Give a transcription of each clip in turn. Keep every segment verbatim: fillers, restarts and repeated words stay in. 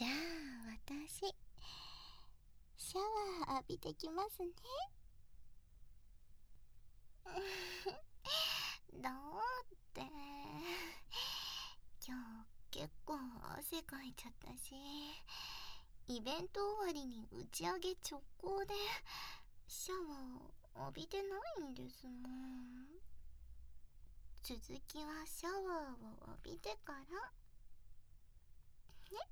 じゃあ私シャワー浴びてきますね。だって今日結構汗かいちゃったし、イベント終わりに打ち上げ直行でシャワー浴びてないんですもん。続きはシャワーを浴びてからね。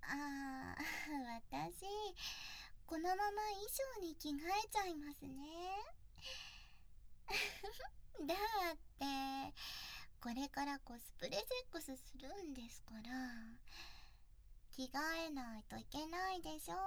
あー、私このまま衣装に着替えちゃいますね。だってこれからコスプレセックスするんですから、着替えないといけないでしょ。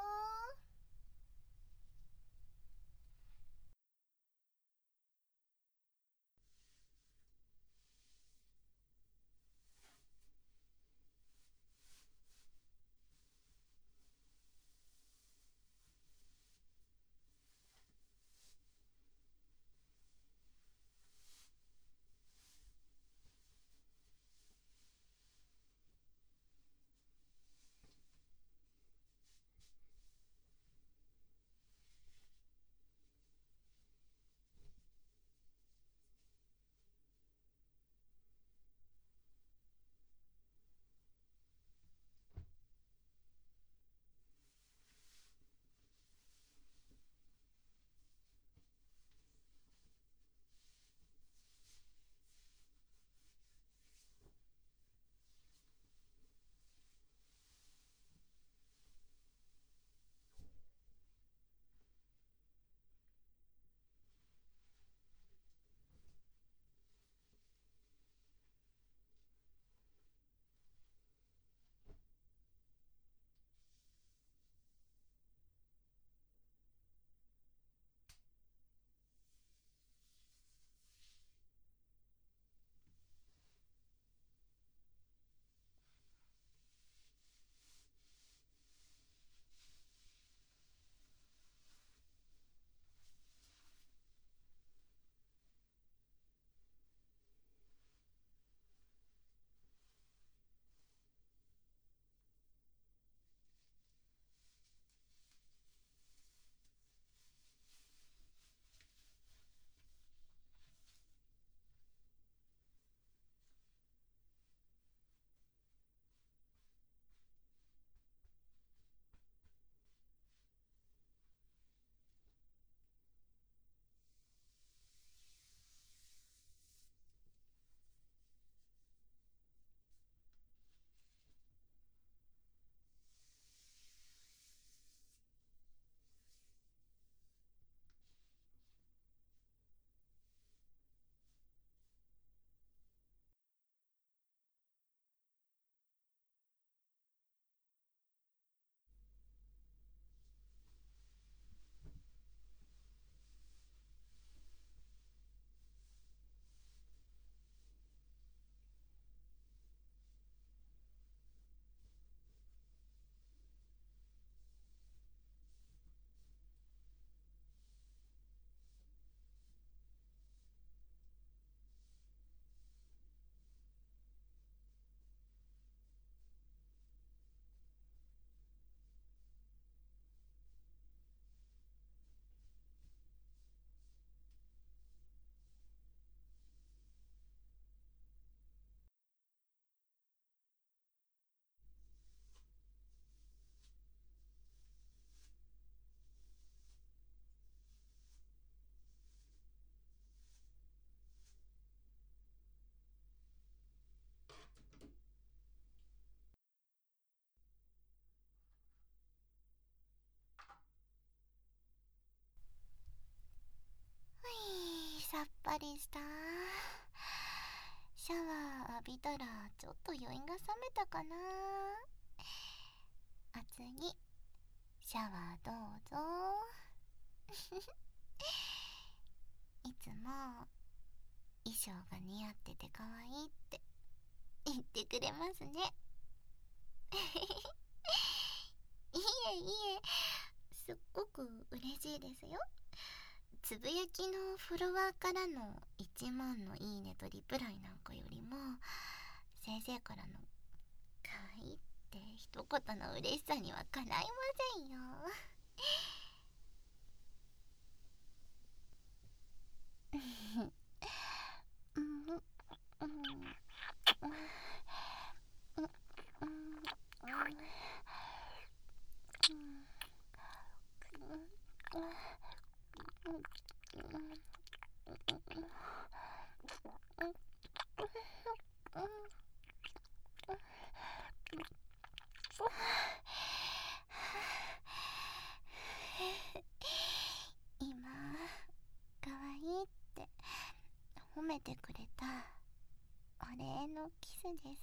ふい、さっぱりした。シャワー浴びたらちょっと余韻が冷めたかな。あ、次シャワーどうぞ。いつも衣装が似合ってて可愛いって言ってくれますね。いえいえ、すっごく嬉しいですよ。つぶやきのフォロワーからのいちまんのいいねとリプライなんかよりも、先生からの可愛いって一言の嬉しさにはかないませんよ。 ですです。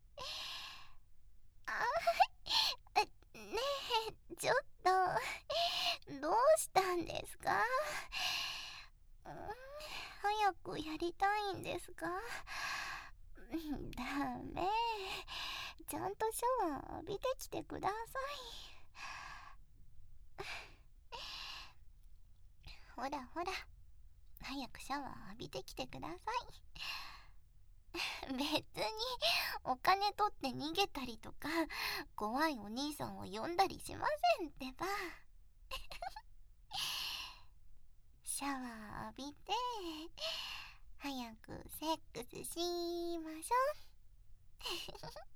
あーねえ、ちょっとどうしたんですか？うん、早くやりたいんですか？ダメ、ちゃんとシャワー浴びてきてください。ほらほら、早くシャワー浴びてきてください。別にお金取って逃げたりとか怖いお兄さんを呼んだりしませんってば。シャワー浴びて早くセックスしましょう。